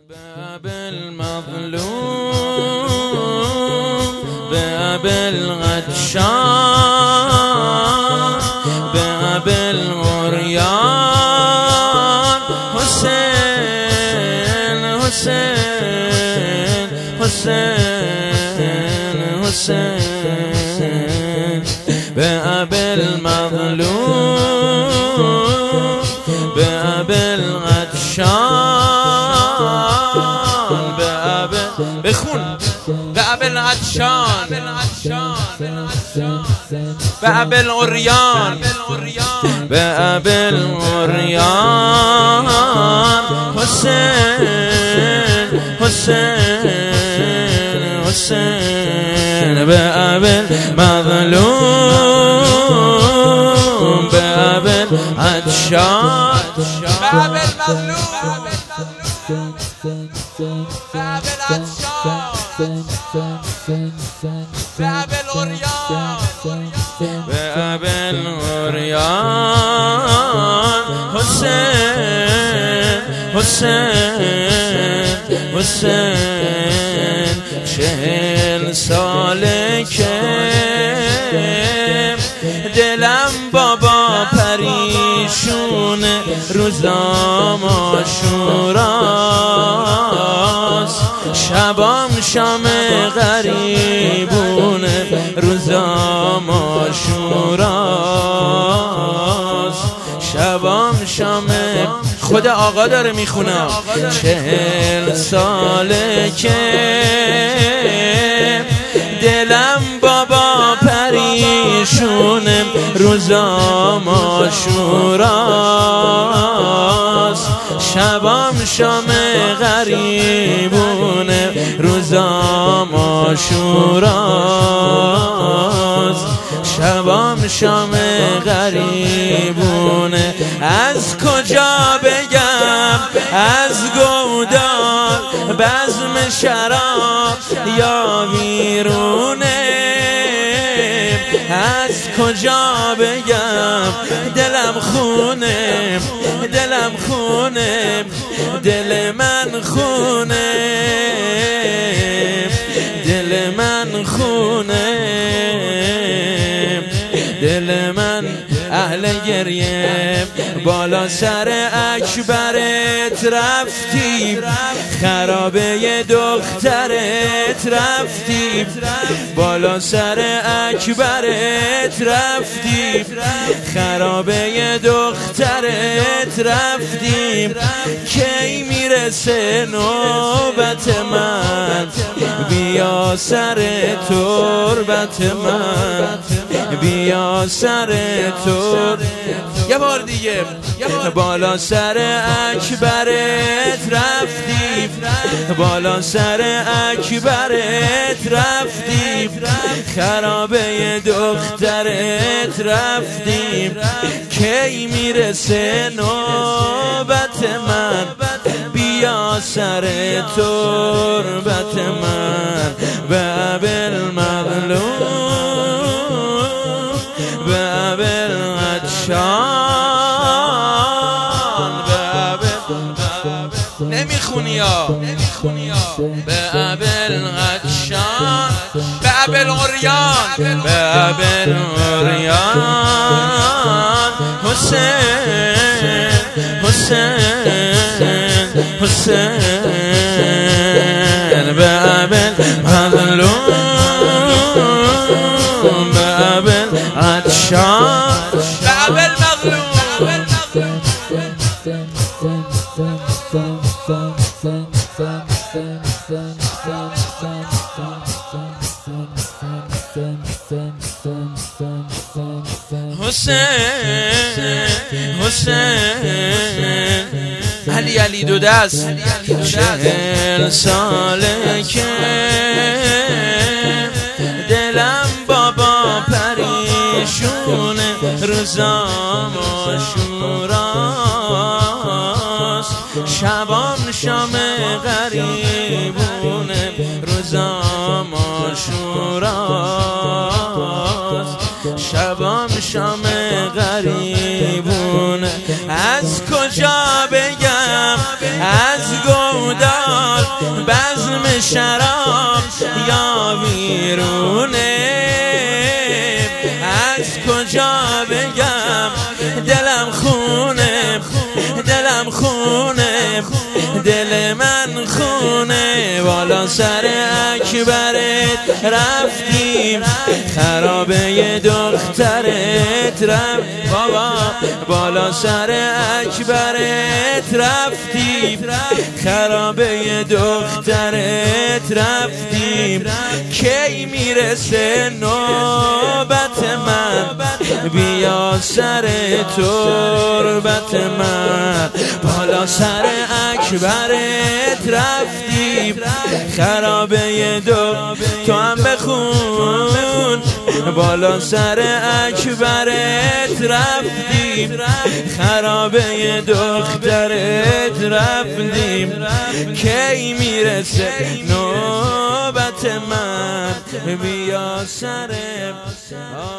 باب المظلوم باب الغدشان باب الغريان حسين حسين حسين حسين باب المظلوم باب الغدشان بخون باب العطشان باب العريان باب العريان حسين حسين حسين باب المظلوم باب العطشان باب المظلوم باب العطشان باب العريان باب العريان حسين حسين حسين 40 ساله که دلم بابا پریشونه روزام عاشوراست شبام شام غریبونه روزام عاشوراست شبام شام خود آقا داره میخونه 40 ساله که دلم بابا پریشونه روزام عاشوراست شبام شام غریبونه روزام عاشوراست شبام شام غریبونه از کجا بگم از گودال بزم شراب یا ویرونه از کجا بگم دلم خونه دلم خونه دل من خونه دل من خونه دل من اهل گریه بالا سر اکبرت رفتی خرابه دخترت رفتی بالا سر اکبرت رفتی خرابه دخترت رفتی کی میرسه نوبت من بیا سر تربت من بیا سر تور یه بار دیگه بالا سر اکبرت رفتی بالا سر اکبرت رفتی خرابه دخترت رفتی کی میرسه نوبت من بیا سر تربت من باب المظلوم باب العطشان باب نمیخونی یا باب العطشان باب العريان باب العريان حسين حسين حسين باب المظلوم باب العطشان باب المظلوم حسین حسین علی دو دست 40 ساله که دلم بابا پریشونه روزام عاشوراست شبام شام غریبونه روزام عاشوراست شبام شام غریبونه از کجا بگم از گودال بزم شراب یا ویرونه، از کجا بگم دلم خونه، دلم خونه، دل من خونه. بالا سر اکبرت رفتیم، خرابه دخترت رفت بابا. بالا سر اکبرت رفتیم، خرابه دخترت رفتیم. کی میرسه نوبت من، بیا سر تربت من. بالا سر اکبرت رفتیم، خرابه تو هم بخون. بالا سر اکبرت رفتیم، خرابه دخترت رفتیم. کی میرسه نوبت من، بیا سر